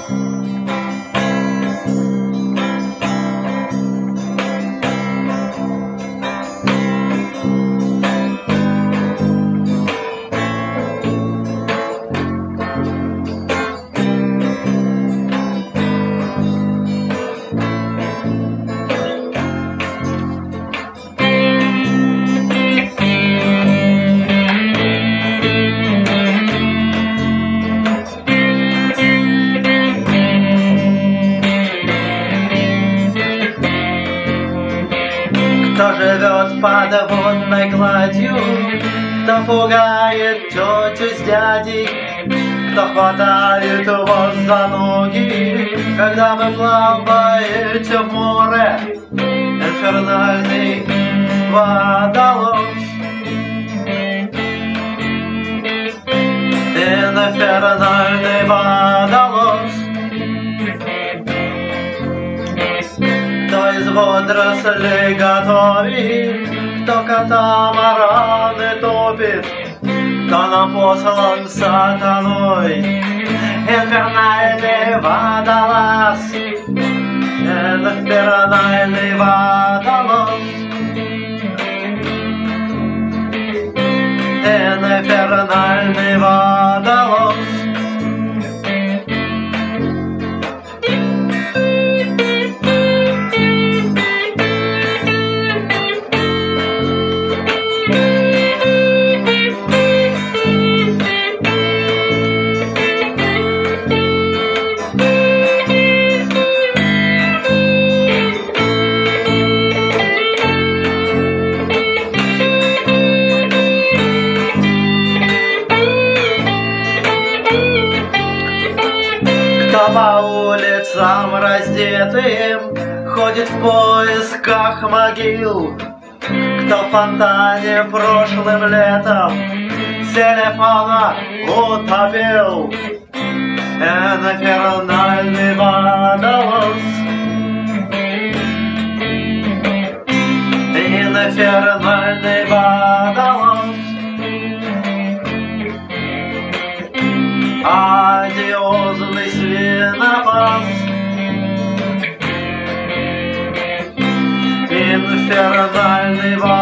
Кто живет под водной гладью, кто пугает тетю с дядей, кто хватает вас за ноги, когда вы плаваете в море. Инфернальный водолаз, инфернальный водолаз. Кто из водорослей готовит, кто катамараны топит, кто нам послан сатаной. Инфернальный водолаз, инфернальный водолаз, инфернальный водолаз. Кто по улицам раздетым ходит в поисках могил, кто в фонтане прошлым летом телефона утопил. Инфернальный водолаз, инфернальный водолаз. Одиозный свинопас, инфернальный водолаз.